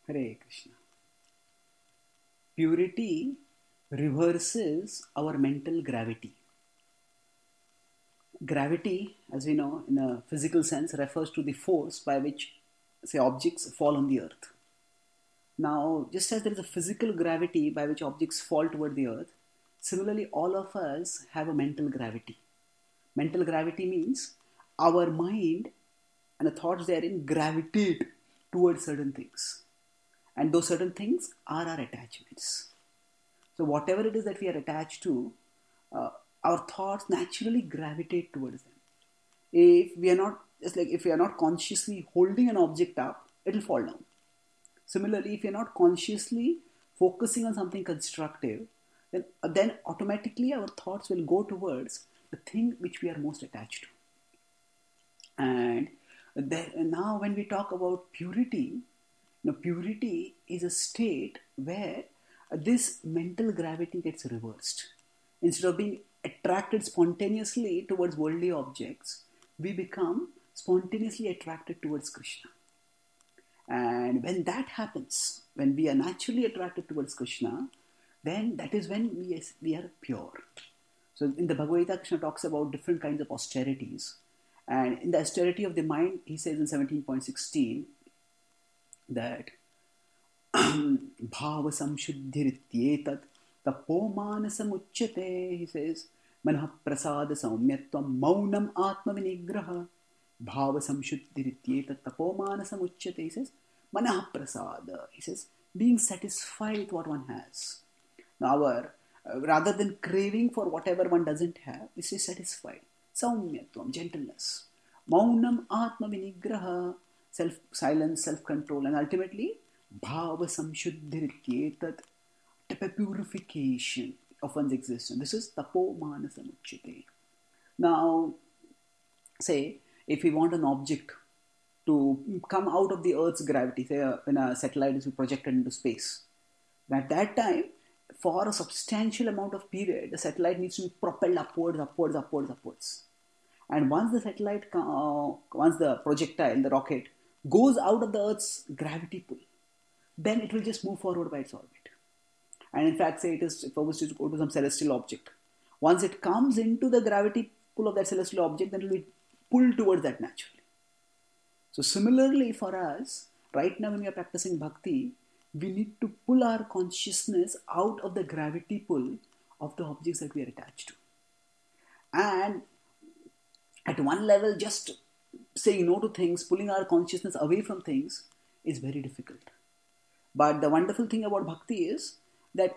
Hare Krishna. Purity reverses our mental gravity. Gravity, as we know, in a physical sense, refers to the force by which, say, objects fall on the earth. Now, just as there is a physical gravity by which objects fall toward the earth, similarly, all of us have a mental gravity. Mental gravity means our mind and the thoughts therein gravitate towards certain things. And those certain things are our attachments. So whatever it is that we are attached to, our thoughts naturally gravitate towards them. If we are not consciously holding an object up, it will fall down. Similarly, if we are not consciously focusing on something constructive, then automatically our thoughts will go towards the thing which we are most attached to. And now when we talk about purity, purity is a state where this mental gravity gets reversed. Instead of being attracted spontaneously towards worldly objects, we become spontaneously attracted towards Krishna. And when that happens, when we are naturally attracted towards Krishna, then that is when we are pure. So in the Bhagavad Gita, Krishna talks about different kinds of austerities. And in the austerity of the mind, he says in 17.16 that bhava samshuddhirityetat tapomanasam uchyate. He says manah prasada saumyatvam maunam atma vinigraha bhava samshuddhirityetat tapomanasam uchyate. He says manah prasada. He says being satisfied with what one has. Now rather than craving for whatever one doesn't have, we say satisfied. Saumyatvam, gentleness. Maunam atma vinigraha, self-silence, self-control, and ultimately bhava samshuddhirityetat, purification of one's existence. This is tapo manasamuchyate. Now, say, if we want an object to come out of the Earth's gravity, say when a satellite is projected into space, at that time, for a substantial amount of period, the satellite needs to be propelled upwards. And once the satellite, once the projectile, the rocket, goes out of the Earth's gravity pull, then it will just move forward by its orbit. And in fact, say it is supposed to go to some celestial object. Once it comes into the gravity pull of that celestial object, then it will be pulled towards that naturally. So similarly for us, right now when we are practicing bhakti, we need to pull our consciousness out of the gravity pull of the objects that we are attached to. And at one level, just saying no to things, pulling our consciousness away from things is very difficult. But the wonderful thing about bhakti is that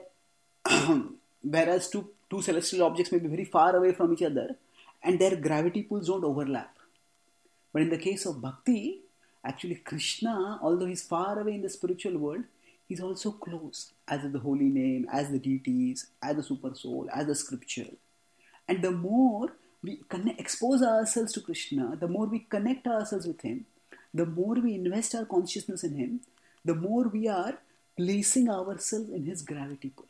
whereas two celestial objects may be very far away from each other and their gravity pulls don't overlap. But in the case of bhakti, actually Krishna, although he's far away in the spiritual world, he's also close, as is the holy name, as the deities, as the super soul, as the scripture. And the more we expose ourselves to Krishna, the more we connect ourselves with him, the more we invest our consciousness in him, the more we are placing ourselves in his gravity pull.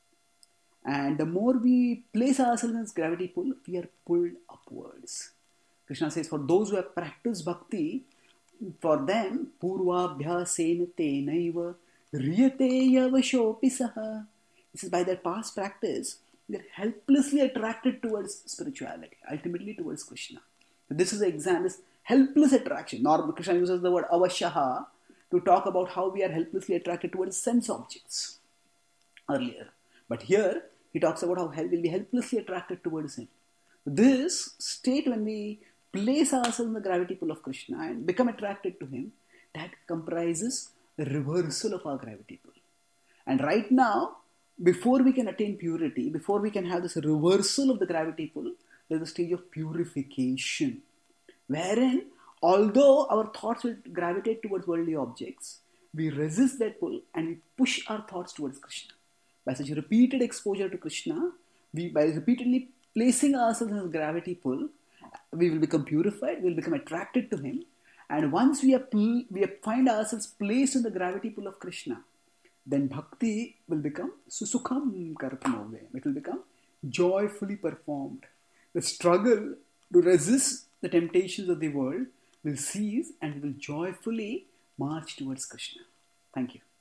And the more we place ourselves in his gravity pull, we are pulled upwards. Krishna says, for those who have practiced bhakti, for them, purvabhyasena tenaiva riyate yavashopi saha. This is by their past practice, they're helplessly attracted towards spirituality, ultimately towards Krishna. So this is the example, this helpless attraction. Normally, Krishna uses the word avashaha to talk about how we are helplessly attracted towards sense objects earlier. But here, he talks about how we'll be helplessly attracted towards him. This state when we place ourselves in the gravity pull of Krishna and become attracted to him, that comprises the reversal of our gravity pull. And right now, before we can attain purity, before we can have this reversal of the gravity pull, there's a stage of purification, wherein although our thoughts will gravitate towards worldly objects, we resist that pull and we push our thoughts towards Krishna. By such repeated exposure to Krishna, by repeatedly placing ourselves in his gravity pull, we will become purified, we will become attracted to him. And once we find ourselves placed in the gravity pull of Krishna, then bhakti will become susukham kartamove. It will become joyfully performed. The struggle to resist the temptations of the world will cease and we will joyfully march towards Krishna. Thank you.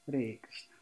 Hare Krishna.